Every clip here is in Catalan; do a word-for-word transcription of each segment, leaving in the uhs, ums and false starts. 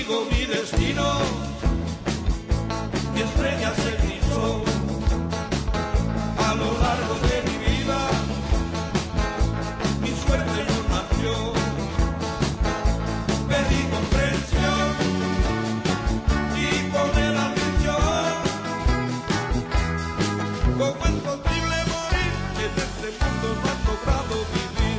maldigo mi destino, mi estrella se grisó a lo largo de mi vida, mi suerte no nació, pedí comprensión y poner atención, como es posible morir en este mundo no has logrado vivir,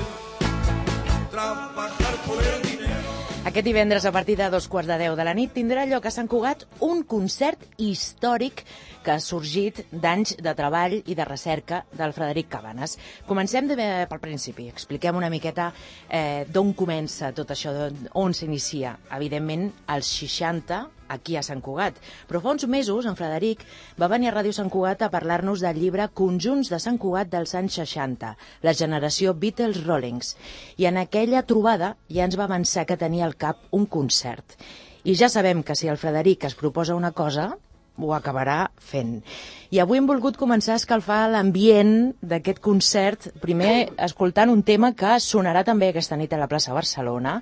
trabajar por el dinero. Aquest divendres, a partir de dos quarts de deu de la nit, tindrà lloc a Sant Cugat un concert històric que ha sorgit d'anys de treball i de recerca del Frederic Cabanes. Comencem de, pel principi. Expliquem una miqueta eh, d'on comença tot això, on s'inicia. Evidentment, als seixanta, aquí a Sant Cugat. Però fa uns mesos, en Frederic va venir a Ràdio Sant Cugat a parlar-nos del llibre Conjunts de Sant Cugat dels anys seixanta, la generació Beatles-Rollings. I en aquella trobada ja ens va avançar que tenia al cap un concert. I ja sabem que si el Frederic es proposa una cosa, ho acabarà fent. I avui hem volgut començar a escalfar l'ambient d'aquest concert, primer escoltant un tema que sonarà també aquesta nit a la plaça Barcelona,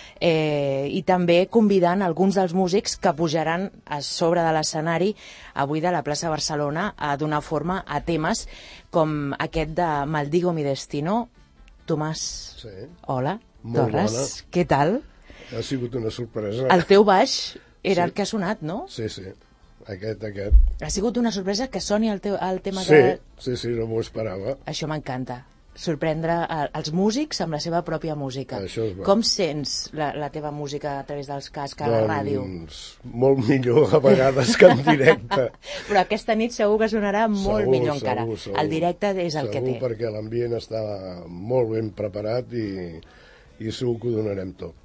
Eh, i també convidant alguns dels músics que pujaran a sobre de l'escenari avui de la plaça Barcelona a donar forma a temes com aquest de Maldigo mi destino. Tomàs, sí. Hola, Molt Torres, bona. Què tal? Ha sigut una sorpresa. El teu baix era Sí. el que ha sonat, no? Sí, sí, aquest, aquest. Ha sigut una sorpresa que soni el, teu, el tema Sí, que... sí, sí, no m'ho esperava. Això m'encanta. Sorprendre els músics amb la seva pròpia música. Això és bo. Com sents la, la teva música a través dels cascs a la ràdio? Doncs molt millor a vegades que en directe. Però aquesta nit segur que sonarà molt Segur, millor encara. segur, segur. El directe és el que té. Segur, perquè l'ambient està molt ben preparat i, i segur que ho donarem tot.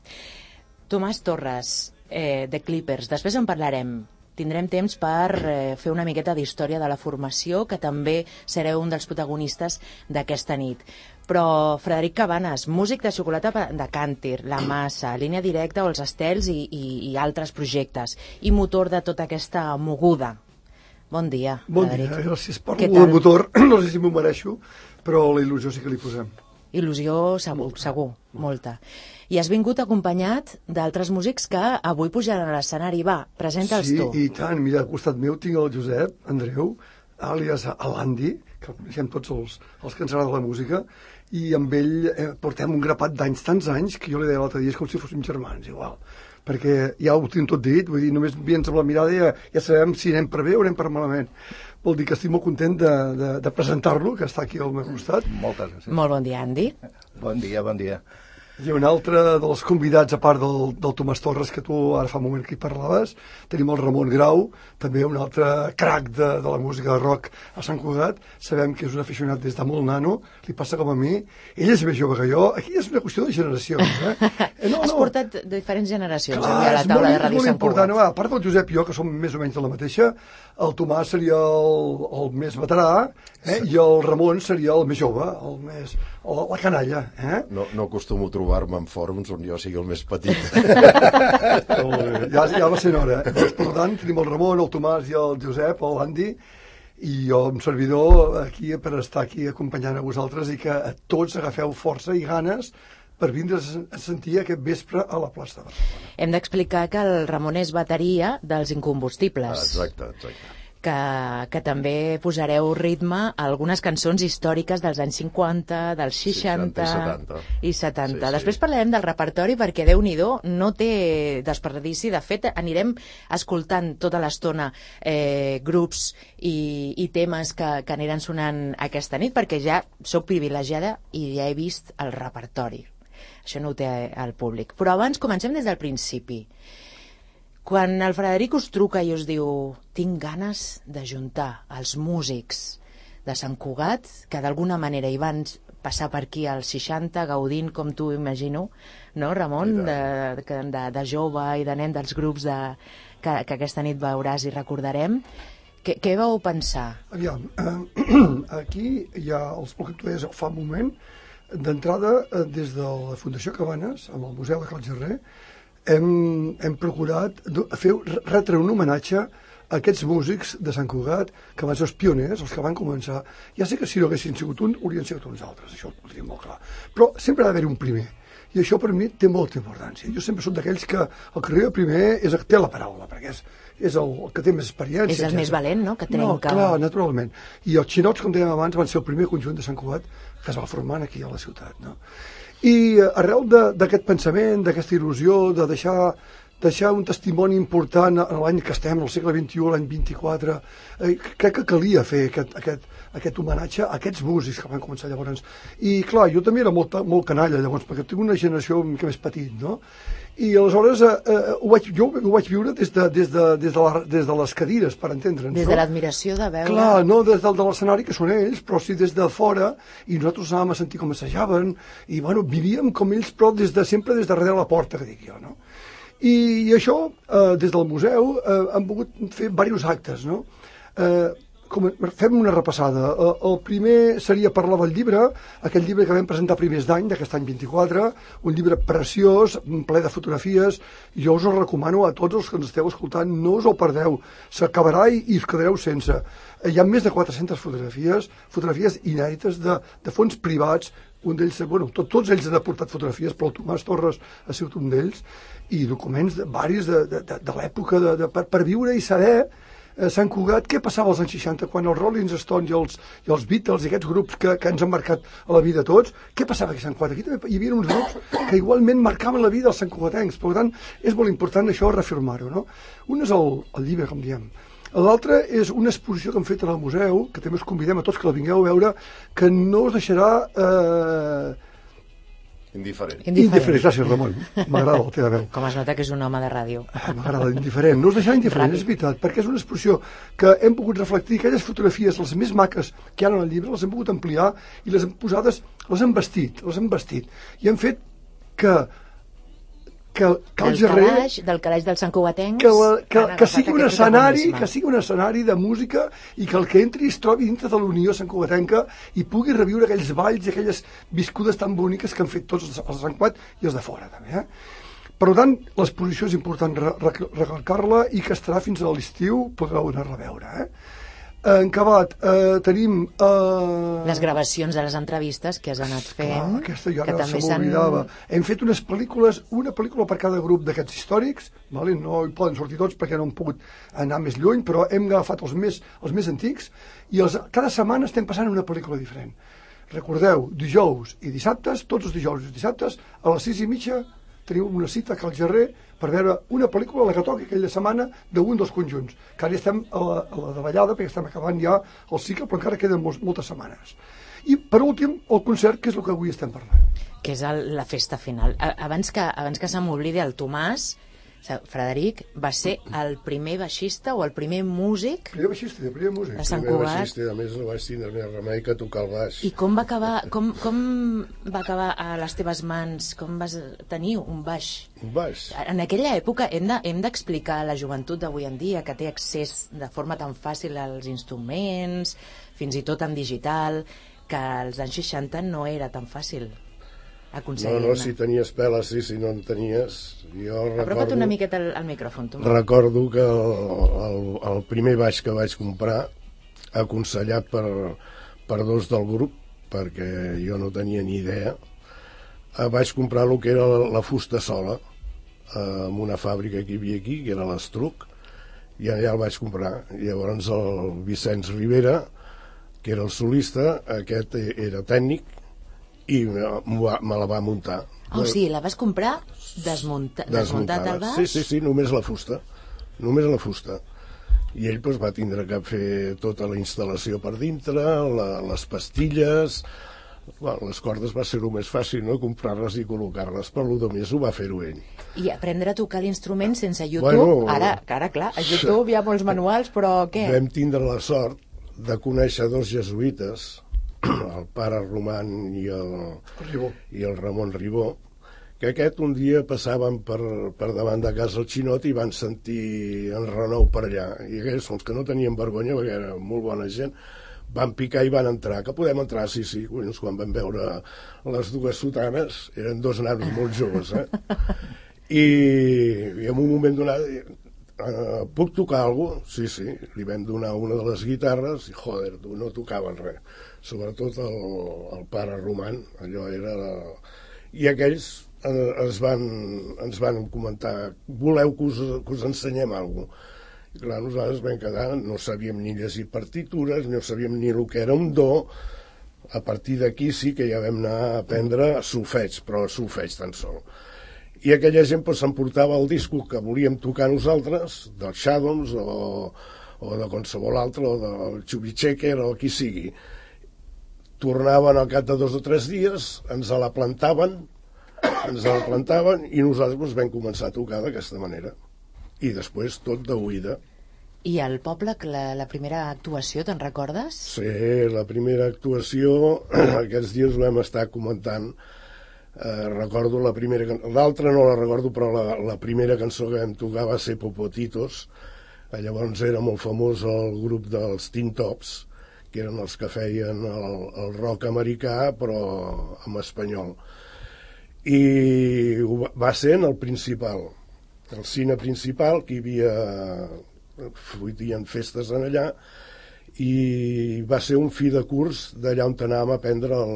Tomàs Torres, eh, de Clippers, després en parlarem. Tindrem temps per eh, fer una miqueta d'història de la formació, que també sereu un dels protagonistes d'aquesta nit. Però Frederic Cabanes, músic de xocolata de Càntir, La Massa, Línia Directa o Els Estels i, i, i altres projectes, i motor de tota aquesta moguda. Bon dia, Bon Frederic. dia, gràcies per Què el tal? motor. No sé si m'ho mereixo, però la il·lusió sí que li posem. Il·lusió segur, segur, molta. I has vingut acompanyat d'altres músics que avui pujaran a l'escenari. Va, presenta'ls sí, tu. i tant. Mira, al costat meu tinc el Josep Andreu, àlies Alandi, que el coneixem tots els, els que ens agrada la música, i amb ell eh, portem un grapat d'anys, tants anys, que jo li deia l'altre dia, és com si fóssim germans, igual. Perquè ja ho tinc tot dit, vull dir, només veient amb la mirada ja, ja sabem si anem per bé o anem per malament. Vol dir que estic molt content de, de, de presentar-lo, que està aquí al meu costat. Moltes gràcies. Molt bon dia, Andy. Bon dia, bon dia. I un altre dels convidats, a part del, del Tomàs Torres, que tu ara fa un moment que hi parlaves, tenim el Ramon Grau, també un altre crac de, de la música de rock a Sant Cugat. Sabem que és un aficionat des de molt nano, li passa com a mi. Ell és més jove que jo, aquí és una qüestió de generacions. Eh? Eh, no, Has no. portat diferents generacions Clar, avui a la és taula molt, de Ràdio molt Sant important. Cugat. A part del Josep i jo, que som més o menys de la mateixa, el Tomàs seria el, el més veterà, eh? I el Ramon seria el més jove, el més, la, la canalla. Eh? No, no acostumo a trobar-me en fòrums on jo sigui el més petit. ja, ja va ser hora. Eh? Per tant, tenim el Ramon, el Tomàs i el Josep, l'Andy, i jo, un servidor, aquí per estar aquí acompanyant a vosaltres i que tots agafeu força i ganes per vindre a sentir aquest vespre a la plaça de Barcelona. Hem d'explicar que el Ramon és bateria dels Incombustibles. Exacte, exacte. Que, que també posareu ritme a algunes cançons històriques dels anys cinquanta, dels seixanta, seixanta i setanta. Sí, sí. Després parlarem del repertori perquè, Déu-n'hi-do, no té desperdici. De fet, anirem escoltant tota l'estona eh, grups i, i temes que, que aniran sonant aquesta nit, perquè ja sóc privilegiada i ja he vist el repertori. Això no ho té el públic. Però abans comencem des del principi. Quan el Frederic us truca i us diu tinc ganes d'ajuntar els músics de Sant Cugat, que d'alguna manera hi van passar per aquí als seixanta, gaudint, com tu imagino, no, Ramon, de, de, de jove i de nen dels grups de, que, que aquesta nit veuràs i recordarem, què, què vau pensar? Aviam, eh, aquí hi ha els que tu deies fa un moment, d'entrada, eh, des de la Fundació Cabanes, amb el Museu de Cal Gerrer, hem, hem procurat fer, retre un homenatge a aquests músics de Sant Cugat que van ser els pioners, els que van començar. Ja sé que si no haguessin sigut un, haurien sigut uns altres, això ho tenim molt clar. Però sempre ha d'haver un primer. I això per mi té molta importància. Jo sempre soc d'aquells que el que arriba primer és el que té la paraula, perquè és, és el, el que té més experiència. És el etcètera. més valent, no?, que trenca... No, clar, naturalment. I els xinots, com dèiem abans, van ser el primer conjunt de Sant Cugat que es va formar aquí a la ciutat, no? I arrel d'aquest pensament, d'aquesta il·lusió, de deixar deixar un testimoni important a l'any que estem, al segle vint-i-u, l'any vint-i-quatre, eh, crec que calia fer aquest, aquest, aquest homenatge a aquests músics que van començar llavors. I clar, jo també era molt, molt canalla llavors, perquè tinc una generació una mica més petit, no? I aleshores eh, eh, ho vaig, jo ho vaig viure des de, des de, des de, la, des de les cadires, per entendre'ns. Des no? de l'admiració de veure... Clar, no des del de l'escenari, que són ells, però sí des de fora, i nosaltres anàvem a sentir com assajaven, i bueno, vivíem com ells, però des de, sempre des de darrere la porta, que dic jo, no? I, i això, eh, des del museu, eh, hem pogut fer diversos actes, no? Eh, com, fem una repassada. El, el primer seria parlar del llibre, aquest llibre que vam presentar primers d'any, d'aquest any vint-i-quatre, un llibre preciós, ple de fotografies. Jo us el recomano a tots els que ens esteu escoltant, no us el perdeu, s'acabarà i, i us quedareu sense. Hi ha més de quatre-centes fotografies, fotografies inèdites de, de fons privats, un d'ells, bueno, tot, tots ells han aportat fotografies, però el Tomàs Torres ha sigut un d'ells, i documents de, varis de, de, de, de l'època de, de, per, per viure i saber eh, Sant Cugat què passava als anys seixanta, quan els Rolling Stones i els, i els Beatles i aquests grups que, que ens han marcat a la vida a tots, què passava aquí a Sant Cugat? Aquí també hi havia uns grups que igualment marcaven la vida als santcugatencs, per tant és molt important això reafirmar-ho, no? Un és el, el llibre, com diem. L'altre és una exposició que hem fet al museu, que també us convidem a tots que la vingueu a veure, que no us deixarà... Eh, Indiferent. Indiferent. Indiferent, gràcies, Ramon. M'agrada la teva veu. Com es nota que és un home de ràdio. M'agrada, indiferent. No us deixarà indiferent, és veritat, perquè és una exposició que hem pogut reflectir aquelles fotografies, les més maques que hi ha en el llibre, les hem pogut ampliar i les hem posades, les hem vestit, les hem vestit. I hem fet que que, que el del Gerrer... calaix, del calaix dels santcugatencs... Que, la, que, han que agafat sigui un aquest escenari, protagonisme. que sigui un escenari de música i que el que entri es trobi dintre de l'Unió santcugatenca i pugui reviure aquells balls i aquelles viscudes tan boniques que han fet tots els, els de Sant Cugat i els de fora, també, eh? Per tant, l'exposició és important recalcar-la i que estarà fins a l'estiu, podreu anar-la a veure, eh? En acabat, eh, tenim... Eh... Les gravacions de les entrevistes que has anat fent, Clar, aquesta ja que no també se s'han... m'oblidava. Hem fet unes pel·lícules, una pel·lícula per cada grup d'aquests històrics, vale? No hi poden sortir tots perquè no hem pogut anar més lluny, però hem agafat els més, els més antics i els, cada setmana estem passant una pel·lícula diferent. Recordeu, dijous i dissabtes, tots els dijous i dissabtes, a les sis i mitja teniu una cita a Cal Gerrer per veure una pel·lícula, la que toqui aquella setmana, d'un dels conjunts, que ara estem a la, a la davallada, perquè estem acabant ja el cicle, però encara queden molts, moltes setmanes. I, per últim, el concert, que és el que avui estem parlant. Que és el, la festa final. A, abans que, abans que se m'oblidi, el Tomàs, Frederic, va ser el primer baixista o el primer músic... Primer baixista, el primer músic. De Sant Primer Cugat. baixista, a més no vaig tindre més remei que tocar el baix. I com va acabar, com, com va acabar a les teves mans? Com vas tenir un baix? Un baix? En aquella època hem de, hem d'explicar a la joventut d'avui en dia que té accés de forma tan fàcil als instruments, fins i tot en digital, que als anys seixanta no era tan fàcil aconseguir-ne. No, no, si tenies peles, sí, si no en tenies... Jo Apropa't recordo, una miqueta al, al micròfon, tu. recordo que el, el, el primer baix que vaig comprar, aconsellat per, per dos del grup, perquè jo no tenia ni idea, eh, vaig comprar el que era la, la fusta sola, eh, en una fàbrica que hi havia aquí, que era l'Estruc, i allà el vaig comprar. Llavors el Vicenç Rivera, que era el solista, aquest era tècnic, i me, me la va muntar. Oh, sí, la vas comprar desmunta, desmuntat el baix? Sí, sí, sí, només la fusta. Només la fusta. I ell doncs, va tindre que fer tota la instal·lació per dintre, la, les pastilles... Bueno, les cordes va ser el més fàcil, no?, comprar-les i col·locar-les, però el més ho va fer-ho ell. I aprendre a tocar l'instrument sense YouTube? Bueno, ara, ara, clar, a YouTube hi ha molts manuals, però què? Vam tindre la sort de conèixer dos jesuïtes, el pare Roman i el, Ribó. i el Ramon Ribó, que aquest un dia passaven per, per davant de casa el Xinot i van sentir en renou per allà. I aquells són els que no tenien vergonya, perquè era molt bona gent, van picar i van entrar. Que podem entrar? Sí, sí. Collons, quan van veure les dues sotanes, eren dos nanos molt joves, eh? I, i en un moment donat... Uh, puc tocar alguna cosa? Sí, sí, li vam donar una de les guitarres i, joder, tu, no tocaven res. Sobretot el, el pare Roman, allò era... La... I aquells eh, es van, ens van comentar, voleu que us, que us ensenyem alguna cosa? I clar, nosaltres vam quedar, no sabíem ni llegir partitures, no sabíem ni el que era un do. A partir d'aquí sí que ja vam anar a aprendre solfeig, però solfeig tan sol. I aquella gent pues, s'emportava el disco que volíem tocar nosaltres, dels Shadows o, o de qualsevol altre, o del Chubichecker o qui sigui. Tornaven al cap de dos o tres dies, ens la plantaven, ens la plantaven i nosaltres pues, vam començar a tocar d'aquesta manera. I després tot d'oïda. I al poble, la, la primera actuació, te'n recordes? Sí, la primera actuació, aquests dies ho vam estar comentant. Eh, recordo la primera... L'altra no la recordo, però la, la primera cançó que vam tocar va ser Popotitos. Eh, llavors era molt famós el grup dels Tin Tops, que eren els que feien el, el rock americà, però en espanyol. I va ser en el Principal, el cine principal, que hi havia follien festes en allà, i va ser un fi de curs d'allà on anàvem a aprendre el,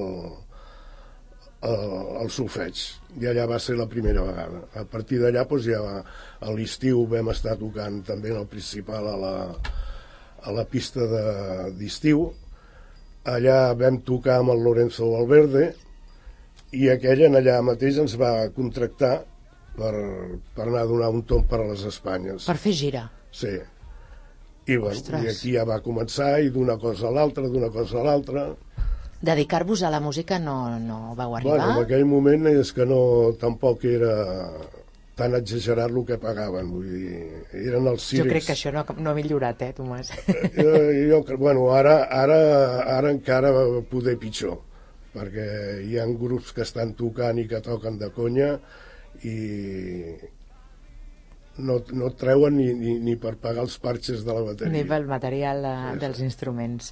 el, el solfeig, i allà va ser la primera vegada. A partir d'allà doncs, ja va, a l'estiu vam estar tocant també en el Principal a la, a la pista d'estiu. Allà vam tocar amb el Lorenzo Valverde i aquell en allà mateix ens va contractar Per, per anar a donar un tomb per a les Espanyes. Per fer gira? Sí. I, bueno, i aquí ja va començar, i d'una cosa a l'altra, d'una cosa a l'altra. Dedicar-vos a la música no, no vau arribar? Bueno, en aquell moment és que no, tampoc era tan exagerat el que pagaven, vull dir, eren els circs. Jo crec que això no, no ha millorat, eh, Tomàs? Jo, jo, bueno, ara, ara, ara encara poder pitjor, perquè hi ha grups que estan tocant i que toquen de conya, i no, no treuen ni, ni, ni per pagar els parxes de la bateria. Ni pel material de, sí, dels sí. instruments.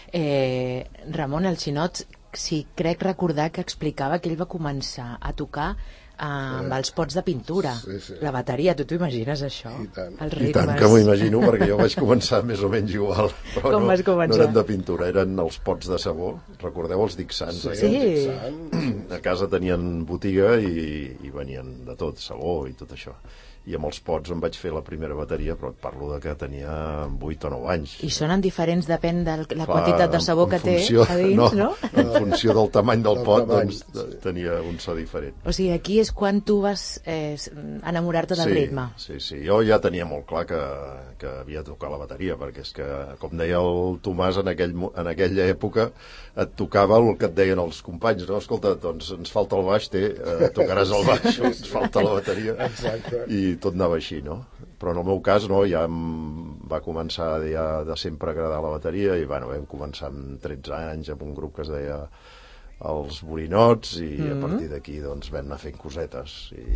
Eh, Ramon, el Xinot, si crec recordar que explicava que ell va començar a tocar eh, amb els pots de pintura. Sí, sí. La bateria, tu t'ho imagines, això? I tant. Els I tant que m'ho imagino, perquè jo vaig començar més o menys igual. Però Com no, vas començar? No eren de pintura, eren els pots de sabó. Recordeu els Dixans? Sí, sí. Dixans. A casa tenien botiga i, i venien de tot, sabó i tot això. I amb els pots em vaig fer la primera bateria, però et parlo de que tenia vuit o nou anys. I sonen diferents, depèn de la Clar, quantitat de sabó que funció, té a dins, no? no? En funció del tamany del del pot, tamany, doncs sí. tenia un so diferent. O sigui, aquí és quan tu vas eh, enamorar-te del sí, ritme. Sí, sí, jo ja tenia molt clar que, que havia de tocar la bateria, perquè és que, com deia el Tomàs, en, aquell, en aquella època et tocava el que et deien els companys, no? Escolta, doncs ens falta el baix, té, eh, tocaràs el baix, ens falta la bateria. Exacte. I tot anava així, no? Però en el meu cas, no, ja em va començar ja de sempre agradar la bateria i, bueno, vam començar amb tretze anys amb un grup que es deia Els Borinots i mm-hmm. a partir d'aquí, doncs, vam anar fent cosetes i,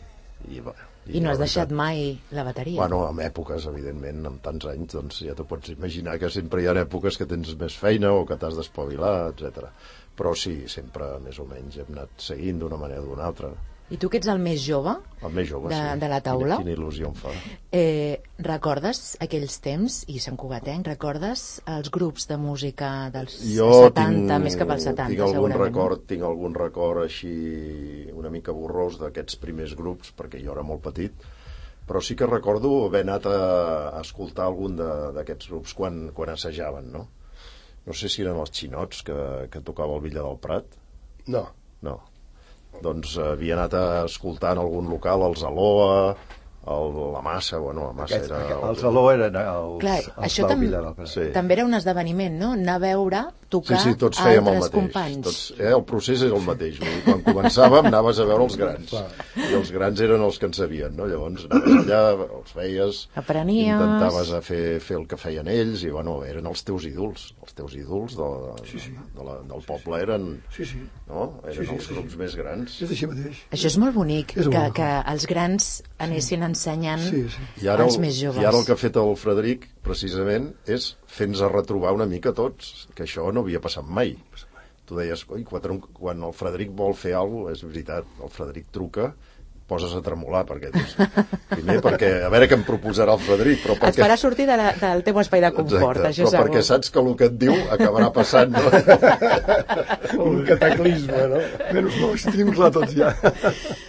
i, bueno, I, I no has deixat mai la bateria? Bueno, en èpoques, evidentment, amb tants anys, doncs ja t'ho pots imaginar que sempre hi ha èpoques que tens més feina o que t'has d'espavilar, etcètera. Però sí, sempre més o menys hem anat seguint d'una manera o d'una altra. I tu que ets el més jove, el més jove de, sí. de la taula, quina, quina il·lusió em fa. Eh, recordes aquells temps, i Sant Cugatenc, recordes els grups de música dels jo setanta, tinc, més cap als setanta, tinc algun segurament? Record, tinc algun record així una mica borrós d'aquests primers grups, perquè jo era molt petit, però sí que recordo haver anat a, a escoltar algun d'aquests grups quan, quan assajaven, no? No sé si eren els Xinots que, que tocava el Villa del Prat. No. No. Doncs havia anat a escoltar en algun local els Aloha, el, la Massa, bueno, la Massa Aquests, era... Els Aloha eren els, Clar, els això del tam Villa del Prat. Sí. també era un esdeveniment, no? Anar a veure, tocar sí, sí, tots fèiem el altres mateix. companys. Tots, eh, el procés era el mateix. Vull dir, quan començàvem anaves a veure els grans. I els grans eren els que en sabien, no? Llavors anaves allà, els veies, Aprenies. intentaves a fer, fer el que feien ells i, bueno, eren els teus ídols. Els teus ídols de, Sí, sí. de la, del poble eren, Sí, sí. no? Eren Sí, sí, els sí, grups sí. més grans. És així mateix. Això és molt bonic, És que, molt que els grans anessin ensenyant Sí, sí. I ara, als el, més joves. I ara el que ha fet el Frederic, precisament, és fer-nos retrobar una mica tots, que això no havia passat mai. Tu deies, oi, quan, quan el Frederic vol fer alguna cosa, és veritat, el Frederic truca, poses a tremolar, perquè dius, primer perquè, a veure què em proposarà el Frederic, però perquè... Et farà sortir de la, del teu espai de confort, Exacte, això però segur. perquè saps que el que et diu acabarà passant, no? Un cataclisme, no? Menys mal, això tenim clar tots ja.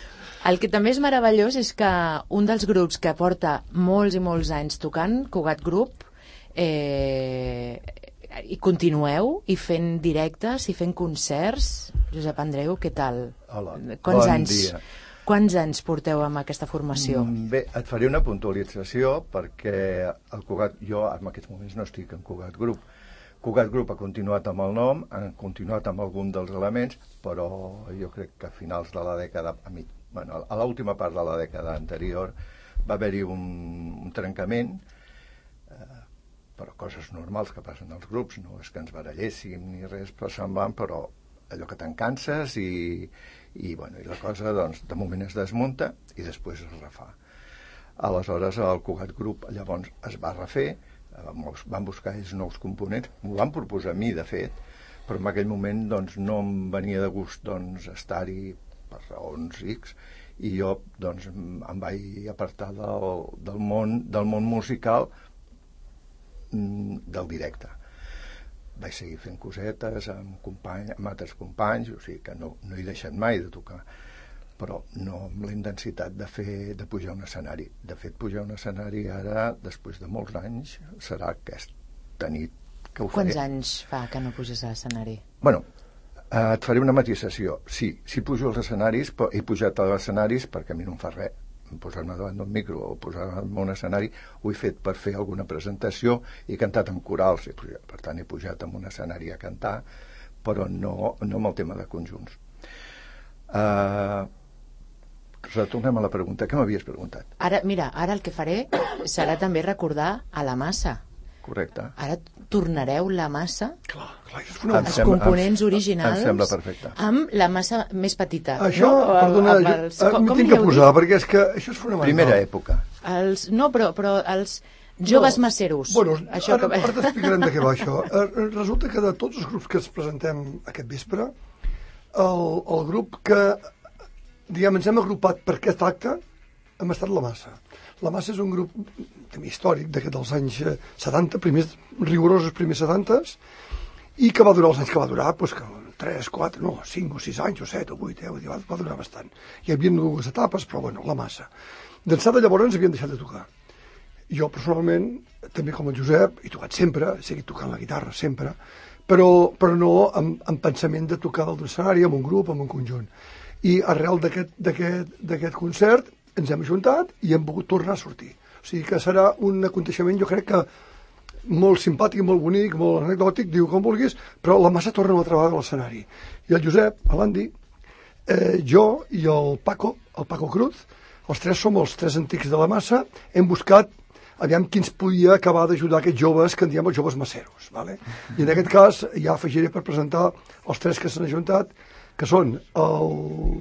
El que també és meravellós és que un dels grups que porta molts i molts anys tocant, Cugat Group, eh, i continueu i fent directes i fent concerts. Josep Andreu, què tal? Hola, Quants bon anys, dia. Quants anys porteu amb aquesta formació? Mm, Bé, et faré una puntualització perquè el Cugat, jo en aquests moments no estic en Cugat Group. Cugat Group ha continuat amb el nom, han continuat amb algun dels elements, però jo crec que a finals de la dècada, a, mi, bueno, a l'última part de la dècada anterior, va haver-hi un, un trencament, eh, però coses normals que passen als grups, no és que ens baralléssim ni res però semblant, però allò que te'n canses i, i, bueno, i la cosa doncs, de moment es desmunta i després es refà. Aleshores el Cugat Group llavors es va refer, van buscar ells nous components, m'ho van proposar a mi de fet, però en aquell moment doncs, no em venia de gust doncs, estar-hi per raons X i jo doncs, em vaig apartar del, del, món, del món musical del directe. Vaig seguir fent cosetes amb, company, amb altres companys, o sigui que no, no he deixat mai de tocar, però no amb la intensitat de fer de pujar a un escenari. De fet, pujar a un escenari ara, després de molts anys, serà aquesta nit que ho faré. Quants anys fa que no puges a l'escenari? Bueno, eh, et faré una matisació. Sí, sí pujo als escenaris, però he pujat als escenaris perquè a mi no em fa res posar-me davant d'un micro o posar-me en un escenari. Ho he fet per fer alguna presentació, he cantat en corals, he pujat, per tant he pujat en un escenari a cantar, però no, no amb el tema de conjunts. Uh, retornem a la pregunta. Què m'havies preguntat? Ara, mira, ara el que faré serà també recordar a la massa. Correcte. Ara tornareu la massa, Clar, clar, això és Em fonamental. els sembla- components em- originals, em sembla perfecte. amb la massa més petita. Això, no? perdona, Amb jo, els- eh, com- m'hi com tinc li que heu posar, dit? perquè és que això és fonamental. Primera època. Els, no, però, però els joves No. masseros. Bueno, Això ara, que... ara t'explicarem de què va això. Eh, Resulta que de tots els grups que ens presentem aquest vespre, el, el grup que, diguem, ens hem agrupat per aquest acte hem estat la Massa. La Massa és un grup també històric d'aquest dels anys eh, setanta, primers, rigorosos primers setantes, i que va durar els anys que va durar, doncs que tres, quatre, no, cinc o sis anys, o set o vuit, eh, va, va durar bastant. Hi havia dues etapes, però bueno, la Massa. D'ençà de llavors ens havien deixat de tocar. Jo, personalment, també com el Josep, he tocat sempre, he seguit tocant la guitarra, sempre, però, però no amb, amb pensament de tocar del escenari, amb un grup, amb un conjunt. I arrel d'aquest concert ens hem ajuntat i hem pogut tornar a sortir. O sigui que serà un aconteixement, jo crec que molt simpàtic, molt bonic, molt anecdòtic, diu com vulguis, però la Massa torna una altra vegada a l'escenari. I el Josep, l'Andy, eh, jo i el Paco, el Paco Cruz, els tres som els tres antics de la Massa, hem buscat aviam qui ens podia acabar d'ajudar aquests joves que en diem els joves masseros. Vale? I en aquest cas ja afegiré per presentar els tres que s'han ajuntat, que són el,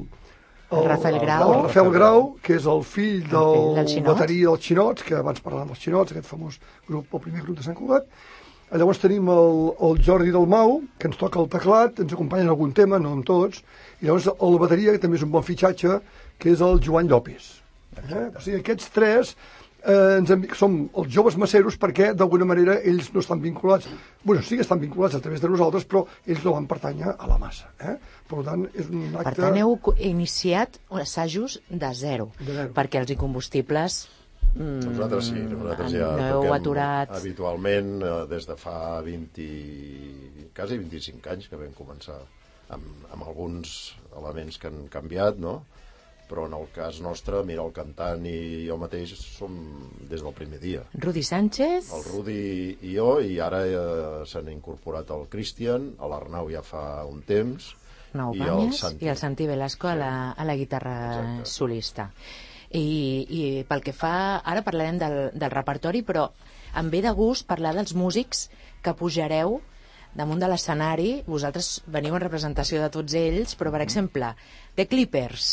El Rafael Grau. el Rafael Grau, que és el fill fill del, del Xinot. baterí dels Xinots, que abans parlàvem dels Xinots, aquest famós grup, el primer grup de Sant Cugat. Llavors tenim el, el Jordi Dalmau, que ens toca el teclat, ens acompanya en algun tema, no en tots, i llavors el bateria, que també és un bon fitxatge, que és el Joan Llopis. Eh? O sigui, aquests tres eh, ens hem, som els joves masseros perquè d'alguna manera ells no estan vinculats, bueno, sí que estan vinculats a través de nosaltres, però ells no van pertànyer a la Massa. Eh? Per tant, és un acte... Per tant, heu co- iniciat assajos de zero, De zero. perquè els incombustibles... Mm, Nosaltres sí, nosaltres ja no heu toquem aturat... habitualment eh, des de fa vint, quasi vint-i-cinc anys que vam començar amb, amb alguns elements que han canviat, no? Però en el cas nostre, mira, el cantant i jo mateix som des del primer dia. Rudi Sánchez... El Rudi i jo, i ara eh, s'han incorporat el Cristian, l'Arnau ja fa un temps, Nou i el Pàmies Santi. i el Santi Velasco a la, a la guitarra Exacte. solista. I, I pel que fa... Ara parlarem del, del repertori, però em ve de gust parlar dels músics que pujareu damunt de l'escenari. Vosaltres veniu en representació de tots ells, però, per exemple, The Clippers,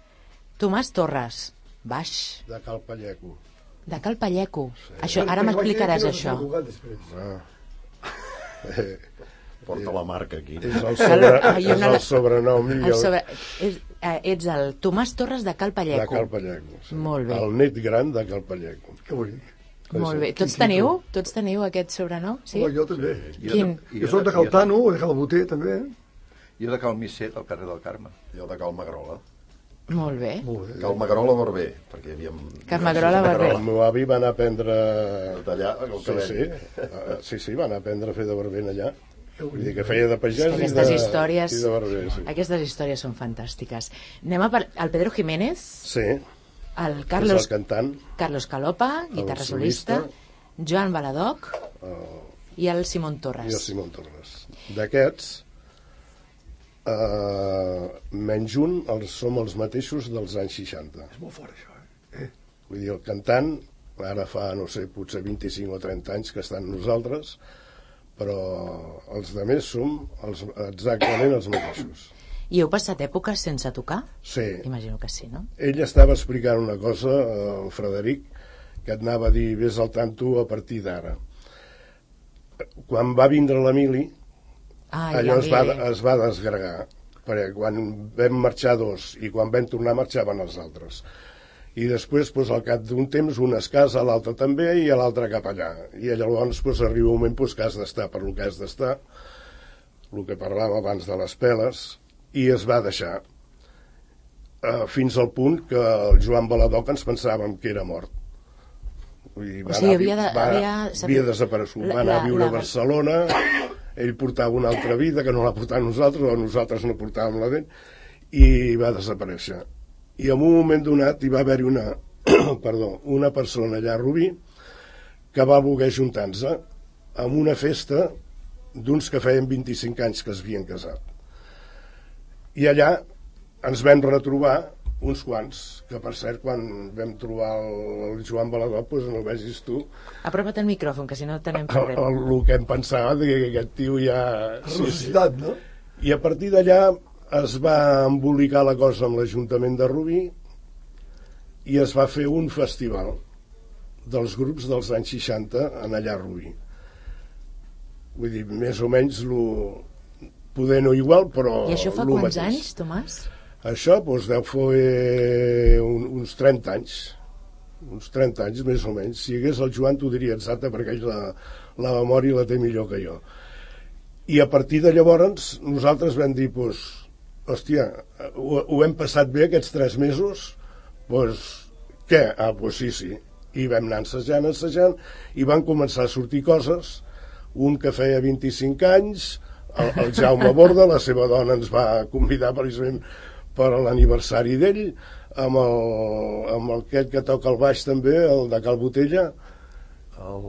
Tomàs Torres, baix, De Cal Palleco. de Cal Palleco. Això, ara m'explicaràs això. Eh, Porta la marca aquí. és el, sobre, Ah, i és una- el sobrenom i El el, sobre, és, eh, ets el Tomàs Torres de Cal de Palleco. Cal Palleco. Sí. Molt bé. El net gran de Cal Palleco. Que bonic. Molt bé. Tots Quin teniu? Tots teniu aquest sobrenom? Sí? Home, jo també. Jo Quin? de- Jo soc de Cal Tano, de Cal Boter, també. Jo de Cal Misser, del carrer del Carme. Jo de Cal Magrola. Molt bé. Molt bé. Cal Magrola Barber, perquè hi havia... Cal Magrola Barber. El meu avi va anar a aprendre... Tallar el Sí, cabell. sí, uh, sí, sí, va anar a aprendre a fer de barber allà. Vull dir que feia de pagès És que i, aquestes de, històries, i de barber, sí. aquestes històries són fantàstiques. Anem a par... el Pedro Jiménez, Sí, el és Carlos, el cantant, Carlos Calopa, guitarra solista, solista, Joan Baladoc i el Simón i el Torres. Simón Torres. D'aquests, eh, menys un, els, som els mateixos dels anys seixanta. És molt fort, això, eh? Vull dir, el cantant, ara fa, no sé, potser vint-i-cinc o trenta anys que estan nosaltres, però els de més som els, exactament els mateixos. I heu passat èpoques sense tocar? Sí. Imagino que sí, no? Ell estava explicant una cosa, el Frederic, que et anava a dir, vés al tanto a partir d'ara. Quan va vindre l'Emili, Ah, allò ja es va, ve. es va desgregar, perquè quan vam marxar dos i quan vam tornar marxaven els altres. I després, doncs, al cap d'un temps, un es casa, l'altre també, i l'altre cap allà. I llavors doncs, arriba un moment doncs, que has d'estar per lo que has d'estar, el que parlàvem abans de les peles, i es va deixar. Uh, fins al punt que el Joan Baladoc ens pensàvem que era mort. Vull dir, O sigui, havia de- va, havia- havia desaparegut. La- Va anar la- a viure la- a Barcelona, ell portava una altra vida que no la portàvem nosaltres, o nosaltres no portàvem la d'ell, i va desaparèixer. I en un moment donat hi va haver-hi una, perdó, una persona allà a Rubí que va voler juntar-se amb una festa d'uns que feien vint-i-cinc anys que es havien casat. I allà ens vam retrobar uns quants, que per cert quan vam trobar el, el Joan Baladoc, doncs no vegis tu Apropa't el micròfon, que si no tenem el, problema. el, el que em pensava que aquest tio ja... Rositat, no? I a partir d'allà es va embolicar la cosa amb l'Ajuntament de Rubí i es va fer un festival dels grups dels anys seixanta en allà a Rubí. Vull dir, més o menys lo, poder no igual, però I això fa lo quants mateix. anys, Tomàs? Això doncs, deu fer un, uns trenta anys. Uns trenta anys, més o menys. Si hi hagués el Joan t'ho diria exacte, perquè ell la, la memòria la té millor que jo. I a partir de llavors nosaltres vam dir, doncs, hòstia, ho, ho hem passat bé aquests tres mesos, doncs, què? Ah, doncs sí, sí. I vam anar assajant, assajant, i van començar a sortir coses, un que feia vint-i-cinc anys, el, el Jaume Borda, la seva dona ens va convidar precisament per a l'aniversari d'ell, amb el, amb el aquest que toca el baix també, el de Cal Botella, El...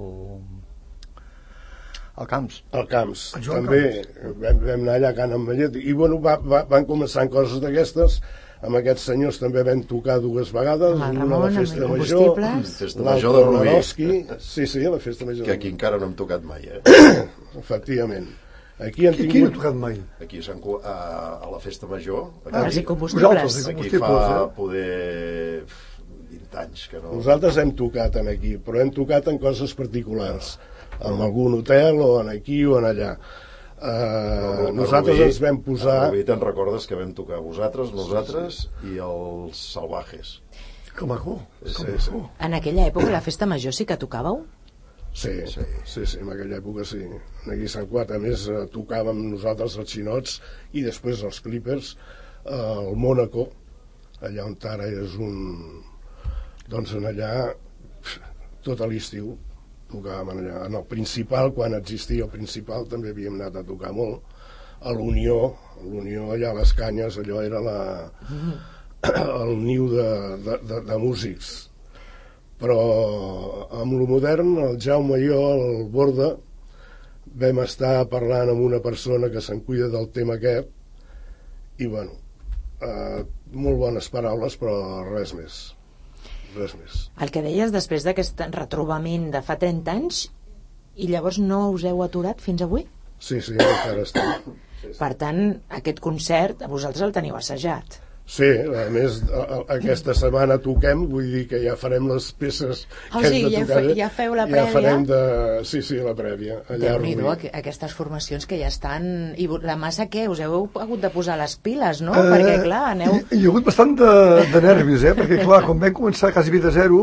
el Camps. el Camps, El Joan també vam, vam anar allà a Can Amellet, i bueno, va, va, van començar coses d'aquestes. Amb aquests senyors també vam tocar dues vegades, Amb el una a Ramon, la amb Festa els Major, combustibles. Festa Major l'altra de a Rubí, l'Anoski, sí, sí, a la Festa Major que de aquí Rubí. encara no hem tocat mai, eh? Efectivament. Aquí han Qui, qui no ha tingut... tocat mai? Aquí a, Sant Cu- a, a la Festa Major, Els aquí, incombustibles. Vosaltres, aquí Combustibles, fa eh? poder vint anys que no... Nosaltres hem tocat en aquí, però hem tocat en coses particulars, en algun hotel o en aquí o en allà. Uh, nosaltres ens vam posar... A Rubí te'n recordes que vam tocar vosaltres, nosaltres i els Salvajes. Que maco. Sí, sí. En aquella època, la festa major sí que tocàveu? Sí, sí, sí, sí, en aquella època sí. Aquí a Sant Cugat, a més, eh, tocàvem nosaltres els xinots i després els Clippers, eh, el Mónaco, allà on ara és un... Doncs en allà, tot a l'estiu, tocàvem allà. En el Principal, quan existia el Principal, també havíem anat a tocar molt. A l'Unió, l'Unió allà a les Canyes, allò era la... el niu de, de, de, de músics. Però amb lo modern, el Jaume i jo, el Borda, vam estar parlant amb una persona que se'n cuida del tema aquest, i bueno, eh, molt bones paraules, però res més. Res més. El que deies després d'aquest retrobament de fa trenta anys, i llavors no us heu aturat fins avui? Sí, sí, encara està. Per tant, aquest concert, a vosaltres el teniu assajat. Sí, a més, a, a, aquesta setmana toquem, vull dir que ja farem les peces Ah, que hem sí, de ja tocar. fe- ja feu la Ja prèvia? farem de... Sí, sí, la prèvia. Allà a Déu-n'hi-do, Rubí. aqu- aquestes formacions que ja estan... I vo- la massa què? Us heu hagut de posar les piles, no? Eh, Perquè, clar, aneu... Hi, hi ha hagut bastant de, de nervis, eh? Perquè, clar, quan vam començar quasi bé de zero,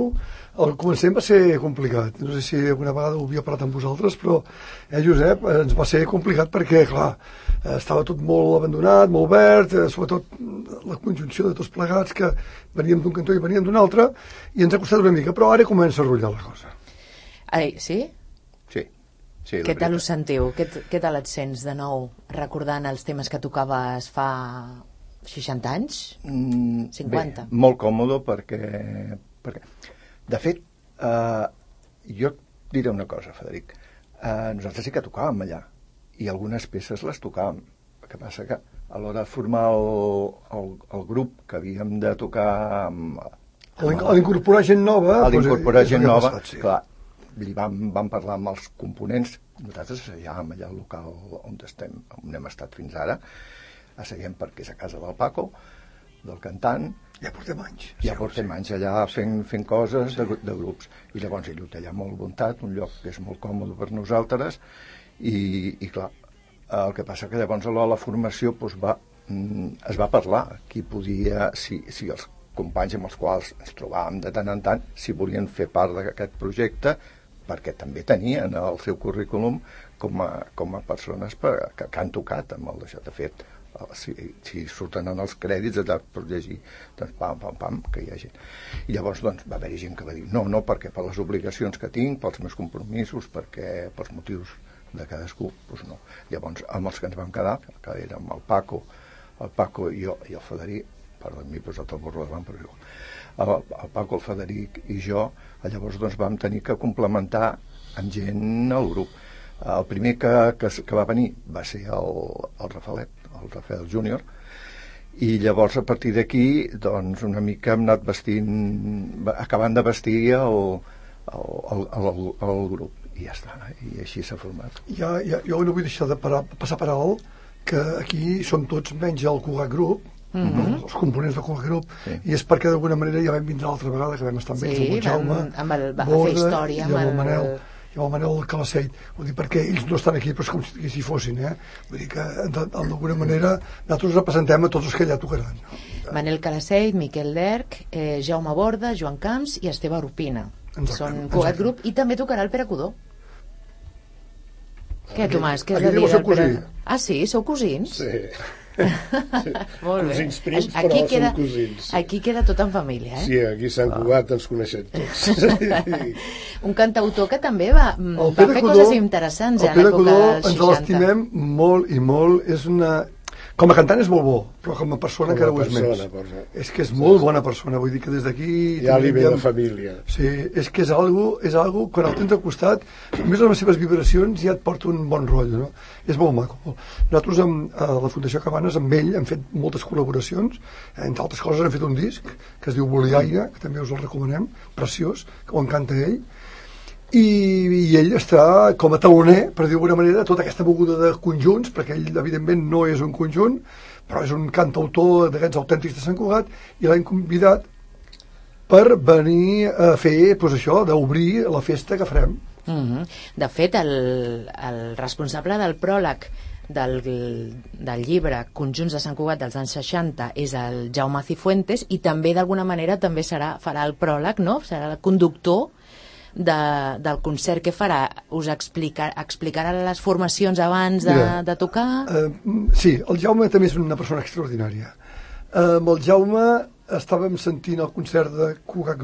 El començament va ser complicat. No sé si alguna vegada ho havia parlat amb vosaltres, però, eh, Josep, ens va ser complicat perquè, clar, estava tot molt abandonat, molt verd, eh, sobretot la conjunció de tots plegats, que veníem d'un cantó i veníem d'un altre, i ens ha costat una mica, però ara comença a rotllar la cosa. Ai, sí? Sí. sí Què tal us sentiu? Què, què tal et sents de nou recordant els temes que tocaves fa seixanta anys? Mm, cinquanta? Bé, molt còmode perquè, perquè... De fet, eh, jo et diré una cosa, Frederic. Eh, nosaltres sí que tocàvem allà i algunes peces les tocàvem. El que passa que a l'hora de formar el, el, el grup que havíem de tocar amb, amb a l'incorporar gent nova... A l'incorporar doncs, gent nova, passat, sí. clar, li vam, vam parlar amb els components. Nosaltres assajàvem allà al local on estem, on hem estat fins ara. Asseiem perquè és a casa del Paco, del cantant. Ja portem anys. Ja portem anys allà fent, fent coses de, de grups. I llavors ell ho té allà molt muntat, un lloc que és molt còmode per nosaltres, i, i clar, el que passa que llavors a la formació doncs va, es va parlar qui podia, si, si els companys amb els quals ens trobàvem de tant en tant, si volien fer part d'aquest projecte, perquè també tenien el seu currículum com a, com a persones per, que, que han tocat amb el d'això. De fet, si, si surten en els crèdits per llegir, doncs pam, pam, pam, que hi ha gent. I llavors doncs, va haver-hi gent que va dir no, no, perquè per les obligacions que tinc, pels meus compromisos, perquè pels motius de cadascú, doncs no. Llavors, amb els que ens vam quedar, que érem el Paco, el Paco i jo, i el Frederic, perdó, m'he posat el burro davant, però jo, el, el Paco, el Frederic i jo, llavors doncs vam tenir que complementar amb gent al grup. El primer que, que, que va venir va ser el, el Rafaelet, el Rafael Júnior, i llavors a partir d'aquí doncs una mica hem anat vestint, acabant de vestir el, el, el, el, el grup, i ja està, i així s'ha format. Ja, ja, jo no vull deixar de parar, passar per alt que aquí som tots menys el Cugat Grup, mm-hmm. els components del Cugat Grup, sí. I és perquè d'alguna manera ja vam vindre l'altra vegada que vam estar amb ells, sí, amb el Jaume, amb el, va Borda, fer història, i amb el amb Manel, i amb el Manel Calaceit. Vull dir, perquè ells no estan aquí, però és com si, si fossin, eh? Vull dir que d'alguna manera nosaltres representem a tots els que allà tocaran. No? Manel Calaceit, Miquel Lerch, eh, Jaume Borda, Joan Camps i Esteve Arupina. Exacte, són Cugat Grup, i també tocarà el Pere Codó. Què, Tomàs? Què és la vida del Pere? Ah, sí? Sou cosins? Sí. Molt bé. Cosins prims, aquí però queda, són cosins. Sí. Aquí queda tot en família, eh? Sí, aquí a Sant Cugat ens coneixem tots. Un cantautor que també va, va fer Codó, coses interessants a l'època dels seixanta. Ens l'estimem molt i molt. És una... Com a cantant és molt bo, però com a persona encara ho és més. Persona. És que és molt bona persona, vull dir que des d'aquí... Ja li ve de família. Sí, és que és algo, és algo, quan el tens al costat, només les seves vibracions ja et porta un bon rotllo, no? És molt maco. Nosaltres amb, a la Fundació Cabanes, amb ell, hem fet moltes col·laboracions, entre altres coses hem fet un disc que es diu Boliaire, que també us el recomanem, preciós, que ho encanta ell, i, i ell està com a taloner, per dir d'alguna manera, tota aquesta moguda de conjunts, perquè ell evidentment no és un conjunt, però és un cantautor d'aquests autèntics de Sant Cugat, i l'hem convidat per venir a fer, doncs això, d'obrir la festa que farem. Mm-hmm. De fet, el, el responsable del pròleg del, del llibre Conjunts de Sant Cugat dels anys seixanta és el Jaume Cifuentes, i també d'alguna manera també serà, farà el pròleg, no? Serà el conductor de, del concert que farà. Us explicar, explicarà les formacions abans de, Mira, de tocar? Uh, sí, el Jaume també és una persona extraordinària. Uh, amb el Jaume estàvem sentint el concert de Cugat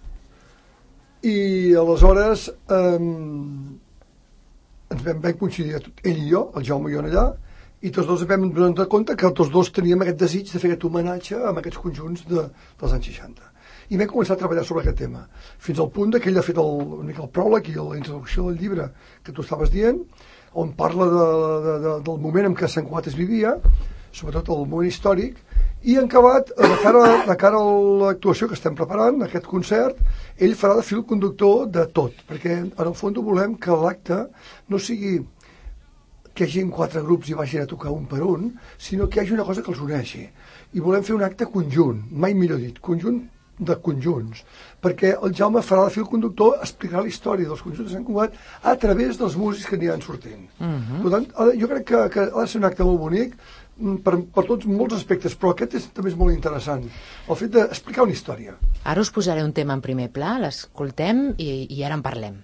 Group i aleshores um, ens vam, vam coincidir ell i jo, el Jaume i jo allà, i tots dos vam donar compte que tots dos teníem aquest desig de fer aquest homenatge amb aquests conjunts de, dels anys seixanta. I vam començar a treballar sobre aquest tema, fins al punt que ell ha fet el, el pròleg i la introducció del llibre que tu estaves dient, on parla de, de, de, del moment en què Sant Cugat es vivia, sobretot el moment històric, i en acabat, de cara, de cara a l'actuació que estem preparant, aquest concert, ell farà de fil conductor de tot, perquè en el fons volem que l'acte no sigui que hi hagi quatre grups i vagin a tocar un per un, sinó que hi hagi una cosa que els uneixi. I volem fer un acte conjunt, mai millor dit, conjunt de conjunts, perquè el Jaume farà de fil conductor, explicarà la història dels conjunts de Sant Cugat a través dels músics que aniran sortint. Uh-huh. Per tant, jo crec que, que ha de ser un acte molt bonic, per, per tots molts aspectes, però aquest és, també és molt interessant, el fet d'explicar una història. Ara us posaré un tema en primer pla, l'escoltem i, i ara en parlem.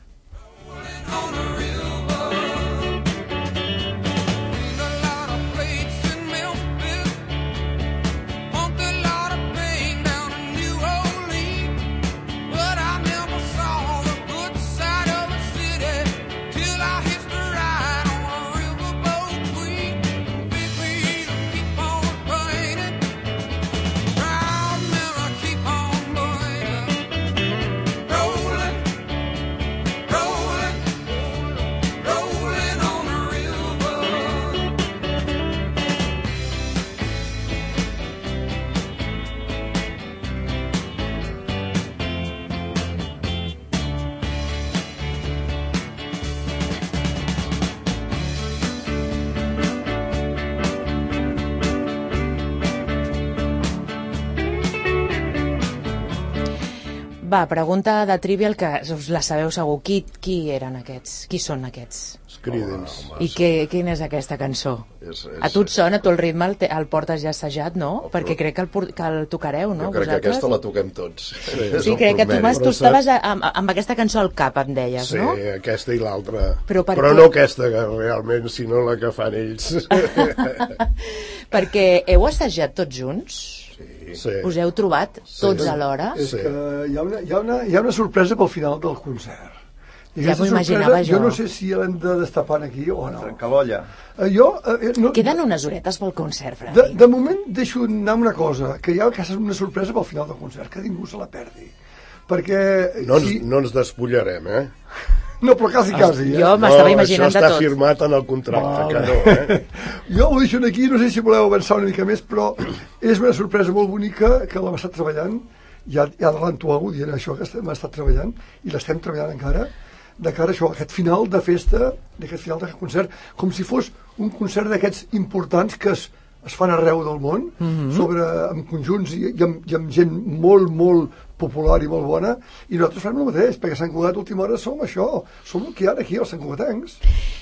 Va, pregunta de Trivial, que us la sabeu segur. Qui, qui eren aquests? Qui són aquests? Els Creedence. Home, I què, quina és aquesta cançó? És, és, A tu et sona, tu el ritme el, te, el portes ja assajat, no? Oh, Perquè però- crec que el, por- que el tocareu, no? Jo crec vosaltres? que aquesta la toquem tots. Sí, Sí, crec que tu, vas, tu Però estaves a, amb, amb aquesta cançó al cap, em deies, Sí, no? aquesta i l'altra. Però per Però què? no aquesta que realment, sinó la que fan ells. Perquè heu assajat tots junts? Sí. Us heu trobat tots alhora? És Sí. que hi ha, una, hi, ha una, hi ha una sorpresa pel final del concert. I Ja aquesta m'ho imaginava sorpresa, jo. jo no sé si l'hem de destapar aquí o no. Trencar l'olla. Eh, jo, eh, no, Queden unes horetes pel concert, de, Freddy. de moment deixo anar amb una cosa, que hi ha que és una sorpresa pel final del concert, que ningú se la perdi. Perquè... No ens, si, no ens despullarem, eh? no, però quasi, quasi. Eh? Jo m'estava no, imaginant això de està tot. firmat en el contracte, Vale. que no, eh? Jo ho deixo aquí, no sé si voleu avançar una mica més, però és una sorpresa molt bonica que l'hem estat treballant, ja, ja adelanto alguna cosa dient això que estem estat treballant, i l'estem treballant encara, de cara a això, aquest final de festa, d'aquest final d'aquest concert, com si fos un concert d'aquests importants que es, es fan arreu del món, mm-hmm. sobre, amb conjunts i, i, amb, i amb gent molt, molt popular i molt bona, i nosaltres fem el mateix, perquè a Sant Cugat a última hora som això, som el que hi ha aquí, els santcugatencs.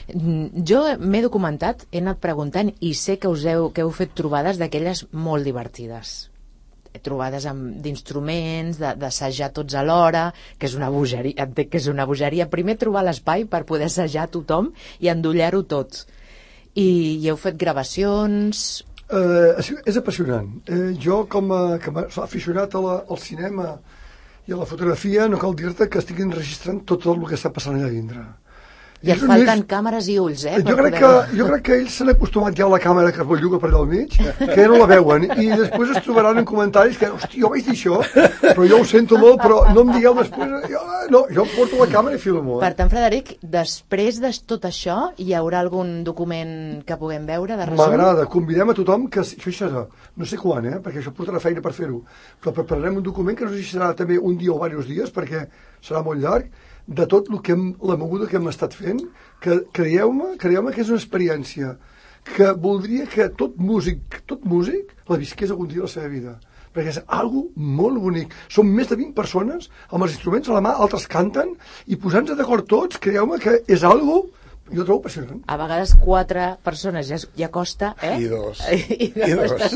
Mm, Jo m'he documentat, he anat preguntant i sé que us heu, que heu fet trobades d'aquelles molt divertides. Trobades amb- d'instruments, de- d'assajar tots alhora, que és una bogeria, entenc que és una bogeria. Primer trobar l'espai per poder assajar tothom i endollar-ho tot. I, i heu fet gravacions... Eh, és, és apassionant. Eh, jo, com a, com a aficionat a la, al cinema i a la fotografia, no cal dir-te que estic enregistrant tot el que està passant allà dintre. I et És un falten mes- càmeres i ulls, eh? Jo per crec, poder- que, jo crec que ells s'han acostumat ja a la càmera que es belluga per allà al mig, que ja no la veuen, i després es trobaran en comentaris que, hosti, jo vaig dir això, però jo ho sento molt, però no em digueu després, jo, no, jo em porto la càmera i filmo. Per Eh? tant, Frederic, després de tot això, hi haurà algun document que puguem veure de resum? M'agrada, convidem a tothom que... Això hi serà, no sé quan, eh? perquè això portarà feina per fer-ho, però prepararem un document que no sé si serà també un dia o diversos dies, perquè serà molt llarg, de tot el que hem, la moguda que hem estat fent, que creieu-me, creieu-me que és una experiència que voldria que tot músic, tot músic la visqués algun dia a la seva vida, perquè és algo molt bonic. Som més de vint persones amb els instruments a la mà, altres canten, i posant-nos d'acord tots, creieu-me que és algo, jo trobo apassionant. A vegades quatre persones ja, ja costa, eh? I dos. I, I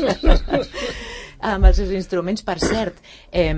dos. Amb els seus instruments, per cert, eh,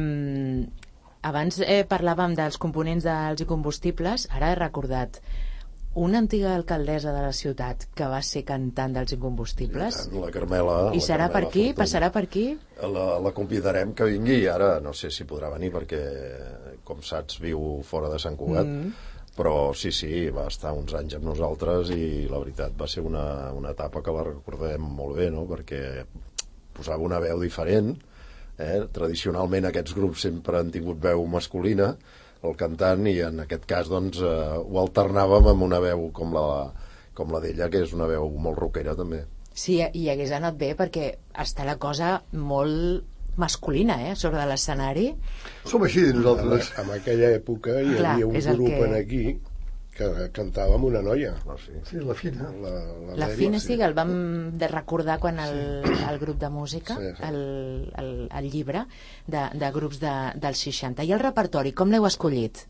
abans eh, parlàvem dels components dels i combustibles, ara he recordat una antiga alcaldessa de la ciutat que va ser cantant dels incombustibles. La Carmela... I la serà Carmela per aquí? Fortuny. Passarà per aquí? La, la convidarem que vingui, ara no sé si podrà venir perquè, com saps, viu fora de Sant Cugat, mm. però sí, sí, va estar uns anys amb nosaltres i la veritat va ser una, una etapa que la recordem molt bé, no? Perquè posava una veu diferent, eh? Tradicionalment aquests grups sempre han tingut veu masculina, el cantant, i en aquest cas doncs, eh, ho alternàvem amb una veu com la, com la d'ella, que és una veu molt rockera també. Sí, i hagués anat bé perquè està la cosa molt masculina, eh, sobre l'escenari. Som així, nosaltres. En aquella època hi Clar, havia un és el grup que- en aquí que cantava amb una noia. No, sí. Sí, la fina. La, La Mary, Fina sí que el vam de recordar quan el, el grup de música, Sí, sí. el, el, el llibre de, de grups de, dels seixanta. I el repertori, com l'heu escollit?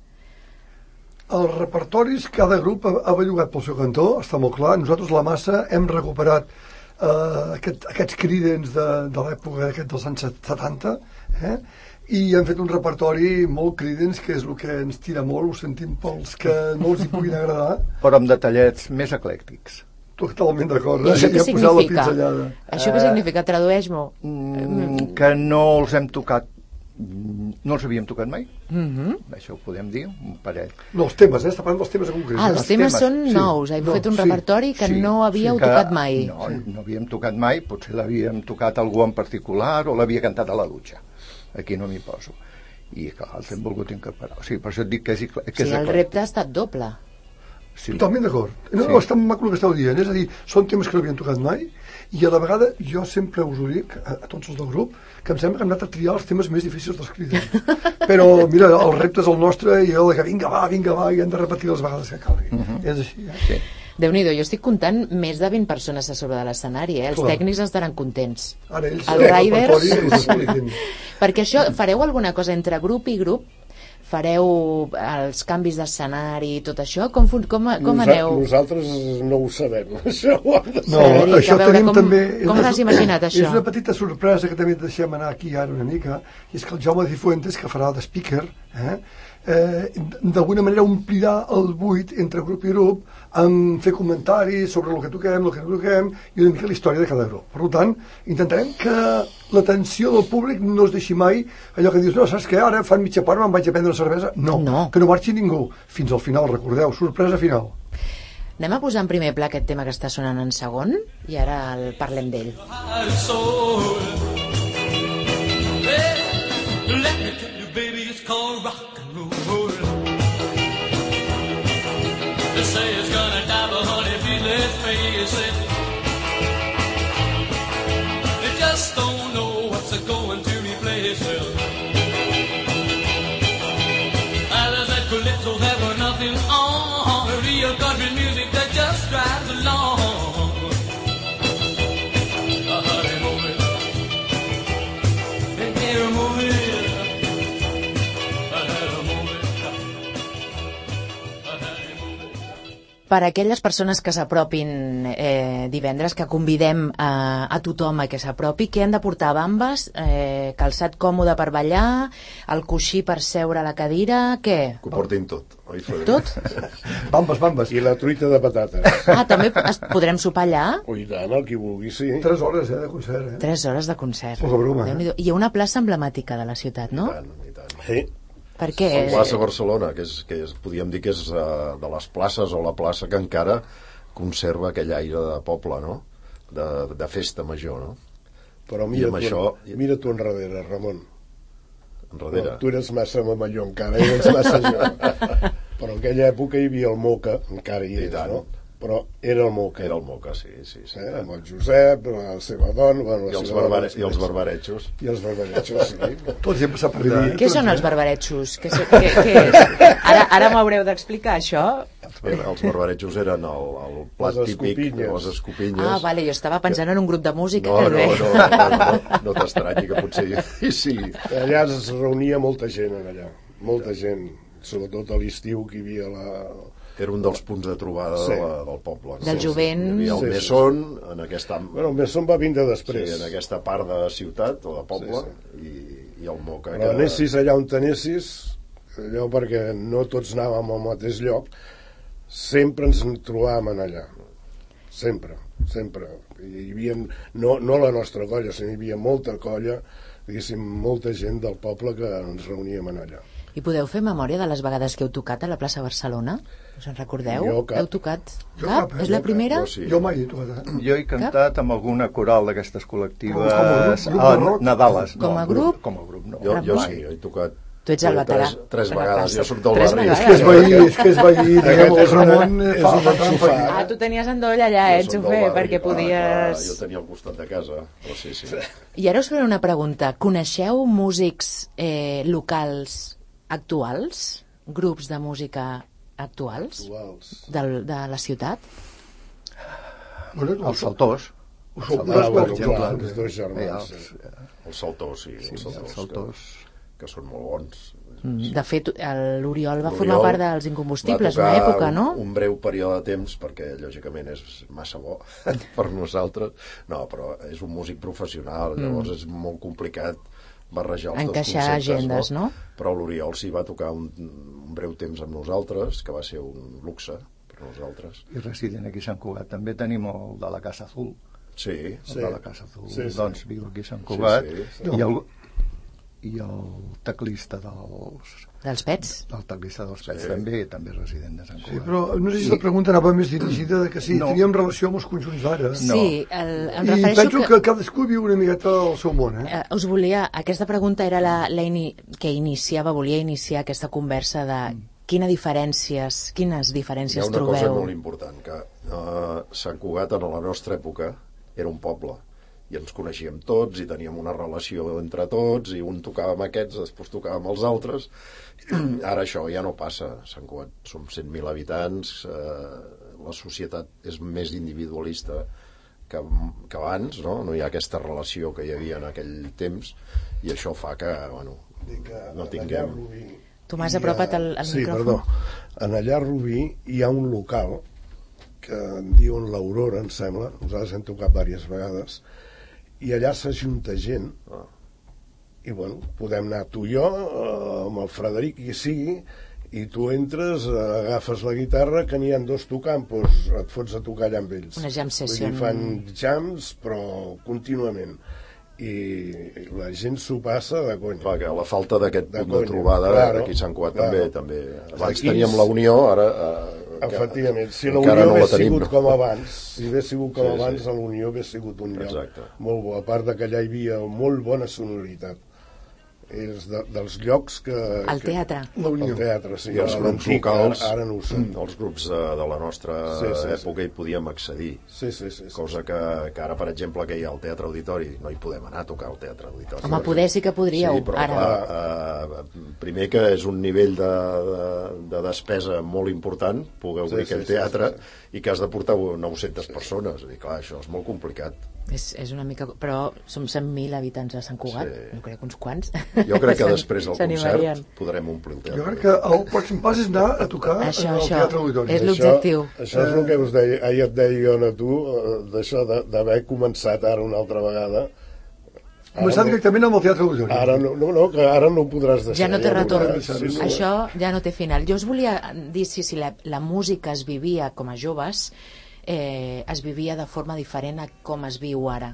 Els repertoris, cada grup ha, ha bellugat pel seu cantó, està molt clar. Nosaltres, la massa, hem recuperat uh, aquest, aquests Creedence de, de l'època aquest dels anys setanta, eh? I hem fet un repertori molt Creedence, que és el que ens tira molt, ho sentim pels que no els hi puguin agradar. Però amb detallets més eclèctics. Totalment d'acord. I això eh? què Ja ha posat la significa? pinzellada. Això què significa? Tradueix-m'ho. Mm, que no els hem tocat, no els havíem tocat mai. Mhm. Això ho podem dir, un parell. No, els temes, eh? Està parlant dels temes en concret. Ah, els els temes temes, són sí. nous. Hem No, fet un sí, repertori que Sí, no havíeu sí que tocat mai. No, no havíem tocat mai, potser l'havíem tocat algú en particular o l'havia cantat a la dutxa. Aquí no m'hi poso. I clar, els hem volgut incorporar. O sigui, per això et dic que és, que Sí, és el eclèctic. repte ha estat doble. Sí. Totalment d'acord. No, Sí. no, està maco el que esteu dient. És a dir, són temes que no havien tocat mai i a la vegada jo sempre us ho dic a, a tots els del grup, que em sembla que hem anat a triar els temes més difícils dels Creedence. Però, mira, el repte és el nostre i el que vinga, va, vinga, va, i hem de repetir les vegades que calgui. Uh -huh. És així, eh? Sí. Déu-n'hi-do, jo estic comptant més de vint persones a sobre de l'escenari, eh? Els Clar. tècnics estaran contents. Ara ells, Els el riders... repertori és expliquin. Perquè això, fareu alguna cosa entre grup i grup? Fareu els canvis d'escenari i tot això? Com, fun- com, com Nosa- aneu? Nosaltres no ho sabem, això ho hem de No, Frederic, això a veure, tenim com- també... com t'has imaginat, això? És una petita sorpresa que també et deixem anar aquí ara una mica, i és que el Jaume Cifuentes, que farà de speaker, eh, eh, d'alguna manera omplirà el buit entre grup i grup amb fer comentaris sobre el que toquem, el que no toquem, i una mica la història de cada grup. Per tant, intentarem que l'atenció del públic no es deixi mai allò que dius, no, saps què, ara fan mitja part, me'n vaig a prendre una cervesa. No, No. que no marxi ningú. Fins al final, recordeu, sorpresa final. Anem a posar en primer pla aquest tema que està sonant en segon i ara el parlem d'ell. heart and soul. Hey, let me tell you, baby, it's called rock and roll. They say it's gonna die, but honey, please let's face it. They just don't know what's going to replace it. As I said, calypso, there were nothing on real country music that just drives along. Per a aquelles persones que s'apropin eh, divendres, que convidem a, a tothom a que s'apropi, què han de portar? Bambes, eh, calçat còmode per ballar, el coixí per seure a la cadira, què? Que ho portin tot, oi, Frederic? Tot? Bambes, bambes. I la truita de patates. Ah, també es, podrem sopar allà? O i tant, el qui vulgui, sí. Tres hores, eh, de concert, eh? Tres hores de concert. Poca broma, eh? Déu-n'hi-do. Hi ha una plaça emblemàtica de la ciutat, no? I tant, i tant. Sí. Per què? La plaça Barcelona, que, és, que és, podríem dir que és uh, de les places o la plaça que encara conserva aquell aire de poble, no? De, de festa major, no? Però I mira, amb tu, això- mira tu enrere, Ramon. Enrere. No, tu eres massa mamalló encara, eres massa jove. Però en aquella època hi havia el Moca, encara hi I és, tant. no? Però era el Moca. Era el Moca, sí, sí, sí. Eh? Amb el Josep, la seva dona... Bueno, la I els, seva barbare, dona, I els barbaretxos. I els barbaretxos, sí. Tots hi hem passat per allà. eh? Què són els barbaretxos? Què, so- què, què és? Ara, ara m'haureu d'explicar això. Els, els barbaretxos eren el, el plat Les típic, escopinyes. les escopinyes. Ah, vale, jo estava pensant en un grup de música. No, que no, bé. no, no, no, no t'estranyi que potser hi- sí. Allà es reunia molta gent, en allà. Molta gent. Sobretot a l'estiu que hi havia la... Era un dels punts de trobada Sí. de la, del poble. Del jovent. Hi havia el Sí, sí, Mesón, en aquesta, Bueno, el Messon va vindre sí, després. en aquesta part de ciutat o de poble, Sí, I, i el Moca. Però anessis allà on t'anessis, allò perquè no tots anàvem al mateix lloc, sempre ens en trobàvem allà. Sempre, sempre. Hi havia, no, no la nostra colla, sinó hi havia molta colla, diguéssim, molta gent del poble que ens reuníem en allà. I podeu fer memòria de les vegades que heu tocat a la plaça Barcelona? Us en recordeu? Jo cap. Heu tocat? Jo Cap? cap, eh? És la Jo cap. primera? Jo sí. Jo mai he tocat, eh? Jo he cantat amb alguna coral d'aquestes col·lectives Com a grup, grup de a rock? Nadales. Com a no, grup? Com a grup, no. Jo, jo Ramon? sí, he tocat Tu ets el veterà. tres, tres de la vegades, classe. jo soc del Tres barri. És que és vegades. veí, és que és veí, diguem, Aquest el és una- Ramon és fa, un fa trampa enxufat. aquí. Ah, tu tenies endoll allà, eh, Jo soc del xofer, barri, perquè clar, podies... clar, jo tenia al costat de casa, però sí, sí. I ara us faré una pregunta. Coneixeu músics eh, locals actuals? Grups de música actuals? Actuals. Del, de la ciutat? Bueno, Els saltors. Us Ah, ho bueno, per clar, exemple. els dos Eh, germans. els, sí. Els saltors, sí, sí, els els saltors, saltors. que, que són molt bons. De fet, el- l'Oriol va L'Oriol formar part dels Incombustibles, va una tocar època, no? Un, un breu període de temps, perquè lògicament és massa bo per nosaltres. No, però és un músic professional, llavors és molt complicat barrejar els Encaixar dos conceptes, agendes, no? Però l'Oriol sí va tocar un, un breu temps amb nosaltres, que va ser un luxe per nosaltres. I resident aquí a Sant Cugat. També tenim el de la Casa Azul. Sí, El Sí. de la Casa Azul, Sí, sí. doncs viu aquí a Sant Cugat. Sí, sí, I, el, I el teclista dels, Dels Pets. el teclista dels Pets Sí. també també és resident de Sant Sí, Cugat. però no sé si la pregunta anava més dirigida de que sí, No. teníem relació amb els conjunts d'ara. Sí, el, em I refereixo penso que... que cadascú viu una miqueta el seu món, eh? Eh, us volia, aquesta pregunta era la, la ini, que iniciava, volia iniciar aquesta conversa de quina diferències, quines Hi ha diferències una cosa trobeu? molt important, que uh, Sant Cugat en la nostra època era un poble i ens coneixíem tots i teníem una relació entre tots i un tocava amb aquests, després tocava amb els altres. Ara això ja no passa. Sant Cugat som cent mil habitants, eh, la societat és més individualista que, que abans, no? No hi ha aquesta relació que hi havia en aquell temps i això fa que, bueno, no tinguem... Tomàs, apropa't al, al sí, micròfon. perdó. En allà a Rubí hi ha un local que en diuen l'Aurora, em sembla, nosaltres hem tocat diverses vegades, i allà s'ajunta gent, Ah. i bueno, podem anar tu i jo, eh, amb el Frederic, qui sigui, i tu entres, eh, agafes la guitarra, que n'hi ha dos tocant, doncs et fots a tocar allà amb ells. Una jam session. Vull dir, fan jams, però contínuament. I la gent s'ho passa de conya. Clar, que la falta d'aquest De punt de conya, trobada claro, aquí a Sant Cugat claro. també, també. Abans Aquí teníem és- la Unió, ara... Eh, que Efectivament, si encara l'Unió no hagués la tenim, sigut no? com abans, si hagués sigut com Sí, sí. abans, a l'Unió hagués sigut un lloc Exacte. molt bo, a part de que allà hi havia molt bona sonoritat. És de, dels llocs que... Al que- teatre. La Unió. El teatre, sí. I els a grups l'antic, locals, Ara, ara no ho sé. els grups de, de la nostra Sí, sí, sí. època hi podíem accedir. Sí, sí, sí. sí. Cosa que, que ara, per exemple, que hi ha al Teatre Auditori, no hi podem anar a tocar al Teatre Auditori. Home, poder sí que podríeu, sí, però, ara. Clar, eh, primer que és un nivell de, de, de despesa molt important, poder obrir Sí, sí, aquell sí, teatre, sí, i que has de portar nou-centes persones. I clar, això és molt complicat. És, és una mica... Però som cent mil habitants a Sant Cugat, Sí. no crec uns quants. Jo crec que S'an- després del s'animarien. concert podrem omplir el teatre. Jo crec que el pròxim pas és anar a tocar Això, al això. Teatre Auditori. És l'objectiu. Això, això és el que us deia, ahir et deia jo a tu, eh, d'això de- d'haver començat ara una altra vegada. Començar directament amb el Teatre Auditori. Ara no, no, no, que ara no ho podràs deixar. Ja no té ho retorn. podràs, sí, sí. Això ja no té final. Jo us volia dir si, si la, la música es vivia com a joves, eh, es vivia de forma diferent a com es viu ara.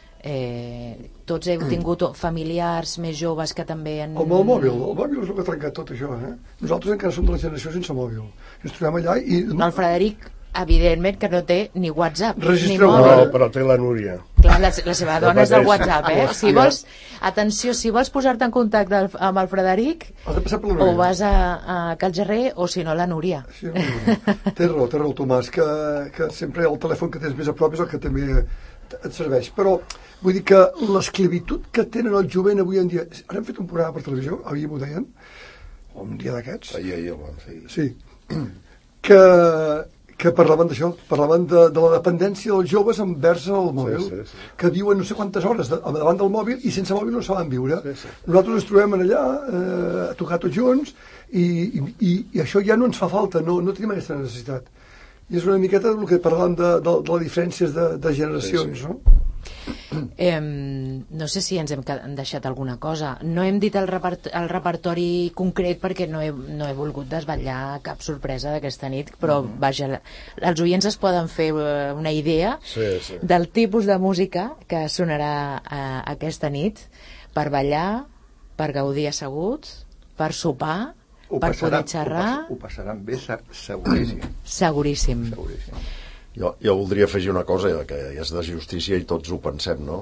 Eh, tots heu tingut familiars més joves que també han... Amb el mòbil, el mòbil és el que ha trencat tot això, eh? Nosaltres encara som de la generació sense mòbil. Ens trobem allà i... El Frederic, evidentment, que no té ni WhatsApp, Registreu ni No, mòbil. però té la Núria. Clar, la, la seva dona és del pateix. WhatsApp, eh? Si vols, atenció, si vols posar-te en contacte al- amb el Frederic, Has de passar per la o Núria. vas a, a Cal Gerrer o si no la Núria. Sí, té raó, té raó el Tomàs, que, que sempre el telèfon que tens més a prop és el que també et serveix. Però vull dir que l'esclavitud que tenen el jovent avui en dia... Ara hem fet un programa per televisió, ahir m'ho deien, o un dia d'aquests, Ahir, ahir el van fer. sí, que, que parlaven d'això, parlaven de, de la dependència dels joves envers el mòbil, sí, sí. que viuen no sé quantes hores de, davant del mòbil i sense mòbil no saben viure. Sí, sí. Nosaltres ens trobem en allà, eh, a tocar tots junts, i, i, i, i això ja no ens fa falta, no, no tenim aquesta necessitat. I és una miqueta del que parlàvem de, de, de les diferències de, de generacions, Sí, sí. no? Eh, no sé si ens hem qued- deixat alguna cosa. No hem dit el, repart el repertori concret perquè no he, no he volgut desvetllar cap sorpresa d'aquesta nit, però Mm-hmm. vaja, la- els oients es poden fer eh, una idea Sí, sí. del tipus de música que sonarà eh, aquesta nit per ballar, per gaudir asseguts, per sopar, Ho per passaran, poder xerrar, Ho, pas, ho passaran bé, se- seguríssim. seguríssim. seguríssim. Jo, jo voldria afegir una cosa que és de justícia i tots ho pensem, no?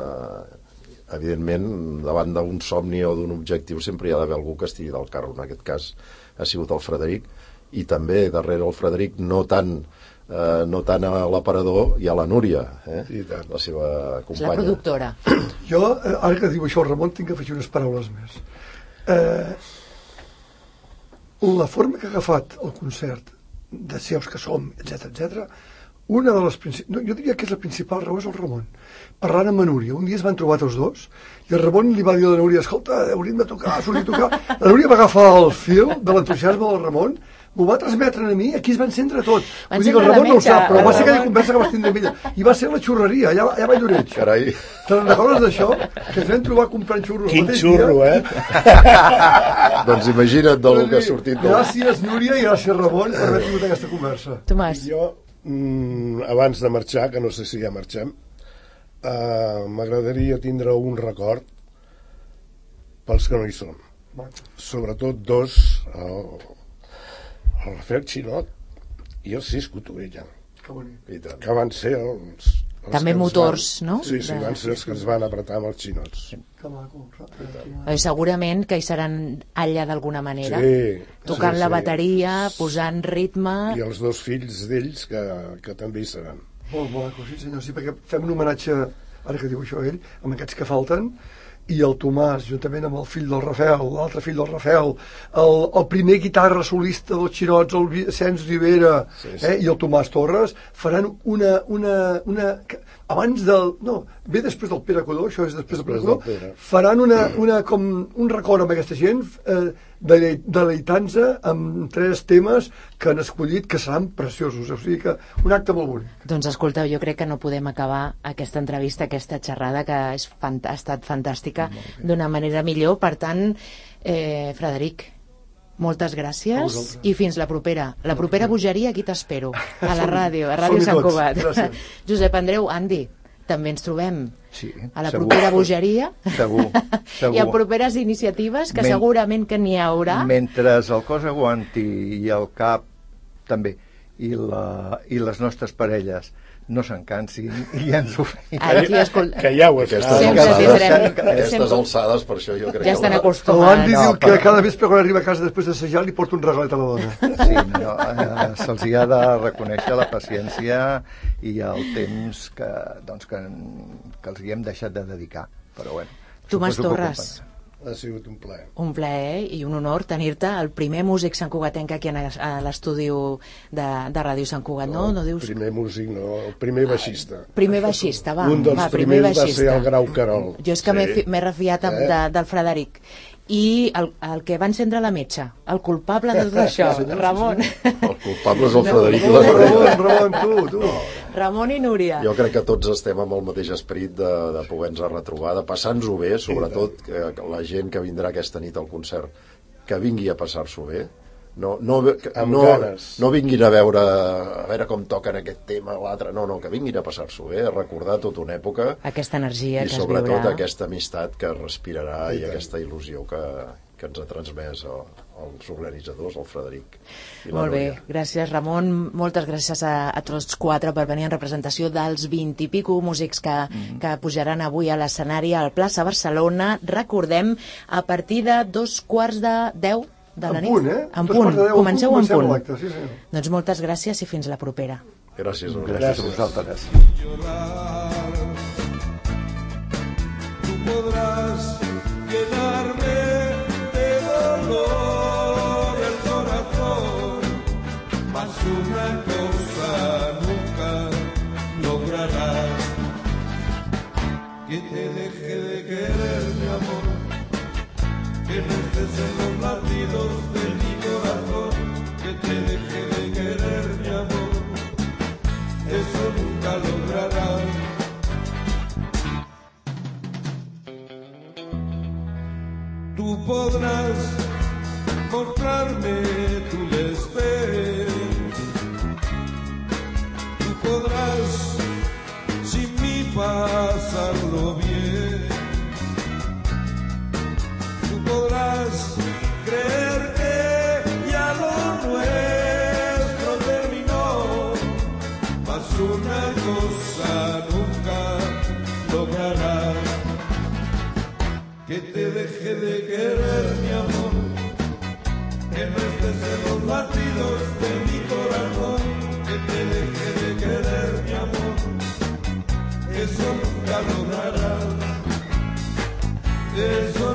Eh, evidentment, davant d'un somni o d'un objectiu sempre hi ha d'haver algú que estigui del carro. En aquest cas ha sigut el Frederic, i també darrere el Frederic, no tant, eh, no tant a l'aparador, hi ha la Núria, eh? I tant. La seva És la companya. productora. Jo, eh, ara que diu això el Ramon, tinc que afegir unes paraules més. Eh, la forma que ha agafat el concert, de ser els que som, etc etc, una de les princip... no, jo diria que és la principal raó és el Ramon. Parlant amb la Núria, un dia es van trobar tots dos i el Ramon li va dir a la Núria, escolta, hauríem de tocar, hauríem de tocar. La Núria va agafar el fil de l'entusiasme del Ramon, m'ho va transmetre a mi, aquí es va encendre tot. Va Vull dir que el encendre Ramon la no ho metxa, sap, però el va ser aquella Ramon. conversa que vas tindre amb ella. I va ser la xurreria, allà, allà va Lloret. Carai. Te'n recordes d'això? Que ens vam trobar comprant xurros. el Quin mateix xurro, dia. eh? Doncs imagina't del que ha sortit. Del... Gràcies, Núria, i gràcies, Ramon, per haver tingut aquesta conversa. Tomàs, Jo, mm, abans de marxar, que no sé si ja marxem, eh, m'agradaria tindre un record pels que no hi són. Sobretot dos, el, el Rafael Xinot i el Cisco Tovella, Que bonic. I tant. que van ser els... els També que ens motors, van, no? Sí, sí, De- van ser els que ens van apretar amb els xinots. Que maco. eh, segurament que hi seran allà d'alguna manera, Sí, tocant sí, la sí. bateria, posant ritme... I els dos fills d'ells que, que també hi seran. Molt maco, sí senyor, sí, perquè fem un homenatge, ara que diu això ell, amb aquests que falten, i el Tomàs, juntament amb el fill del Rafael, l'altre fill del Rafael, el, el primer guitarra solista dels Xinots, el Vicenç Rivera, Sí, sí. eh, i el Tomàs Torres, faran una... una, una abans del... No, ve després del Pere Codó, això és després, Després del del Pere Codó, Pere. faran una, una, com un record amb aquesta gent, eh, dele- deleitant-se amb tres temes que han escollit que seran preciosos, o sigui que un acte molt bonic. Doncs escolteu, jo crec que no podem acabar aquesta entrevista, aquesta xerrada que és fant ha estat fantàstica d'una manera millor. Per tant, eh, Frederic, moltes A gràcies vosaltres. i fins la propera. La propera bogeria aquí t'espero, a la ràdio, a Ràdio Som-hi Sant tots. Cugat. Gràcies. Josep Andreu, Andi, també ens trobem Sí, a la segur. propera bogeria Segur, segur. i a properes iniciatives que Men- segurament que n'hi haurà. Mentre el cos aguanti i el cap també, i, la, i les nostres parelles no se'n cansin i ens ho feien. Aquí, escolta, Que ja ho Aquestes està. Sempre alçades, tindrem- aquestes sempre- alçades, per això jo crec ja estan que... acostumats. L'Andy no, diu que però- cada vespre quan arriba a casa després d'assajar li porta un regalet a la dona. Sí, no, eh, se'ls hi ha de reconèixer la paciència i el temps que, doncs, que, que els hi hem deixat de dedicar. Però bueno, Tomàs suposo que ho Torres, compensa. Ha sigut un plaer. un plaer i un honor tenir-te el primer músic santcugatenc aquí en- a l'estudi de, de Ràdio Sant Cugat, no? No dius... Primer músic, no, el primer baixista. Primer baixista, va. Un dels va, primer primers va baixista. ser el Grau Carol. Jo és que m'he Sí. fi- m'he refiat amb, Eh? de, del Frederic. I el, el que va encendre la metxa, el culpable de tot això, Ramon. El culpable és el No, Frederic i no, la Ramon, Núria. Ramon, tu, tu. Ramon i Núria. Jo crec que tots estem amb el mateix esperit de, de poder-nos retrobar, de passar-nos-ho bé, sobretot que, que la gent que vindrà aquesta nit al concert, que vingui a passar-s'ho bé. No, no, que, Amb no, ganes. no vinguin a veure a veure com toquen aquest tema o l'altre, no, no, que vinguin a passar-s'ho bé, a recordar tota una època Aquesta energia i que es sobretot viurà. aquesta amistat que respirarà I i tant. aquesta il·lusió que, que ens ha transmès el, els organitzadors, el Frederic i la Molt bé, Núria. gràcies Ramon, moltes gràcies a, a tots quatre per venir en representació dels vint i pico músics que, mm. que pujaran avui a l'escenari al Plaça Barcelona. Recordem, a partir de dos quarts de deu de la En nit. punt, eh? En Dos punt, quarts de deu, en comenceu punt, en comencem punt. l'acte, sí, senyor. Doncs moltes gràcies i fins la propera. Gràcies. a Gràcies a vosaltres. vosaltres. Tú podrás llenarme de dolor el corazón, mas una cosa nunca lograrás, que te deje de querer, mi amor, que no estés en los latidos de mi corazón, que te deje de querer, mi amor, eso nunca lograrás. Tú podrás mostrarme tu desdén, tú podrás sin mí pasarlo bien, tú podrás creer que ya lo nuestro terminó, mas una cosa nunca lograrás, que te deje de querer, mi amor, que no estés en los latidos de mi corazón, que te deje de querer, mi amor, eso nunca lograrás, eso